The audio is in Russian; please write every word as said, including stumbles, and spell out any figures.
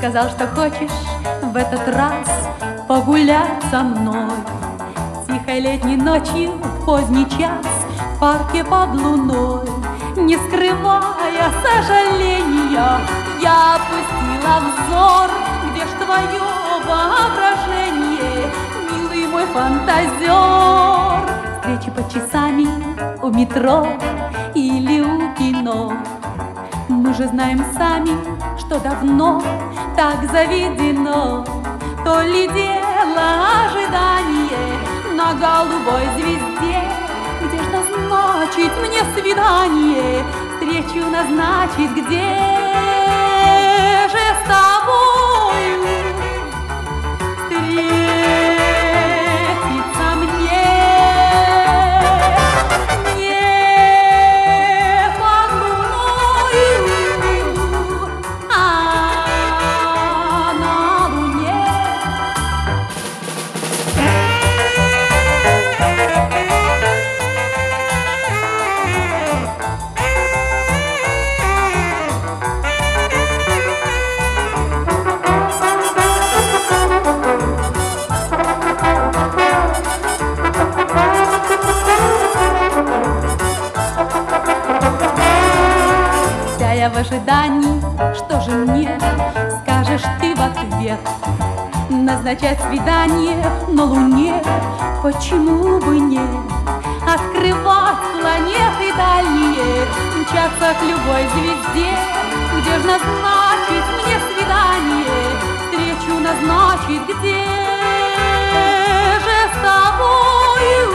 сказал, что хочешь в этот раз погулять со мной. Тихой летней ночью, в поздний час, в парке под луной, не скрывая сожаления, я опустила взор. Где ж твое воображение, милый мой фантазер? Встречи под часами у метро или у кино. Мы же знаем сами, что давно так заведено. То ли дело ожидание на голубой звезде. Где ж назначить мне свидание, встречу назначить где же с тобою встретиться мне? Не под луною, а на луне. Я в ожидании, что же мне скажешь ты в ответ? Назначать свидание на Луне, почему бы нет? Открывать планеты дальние, мчаться к любой звезде. Где ж назначить мне свидание, встречу назначить где же с тобою?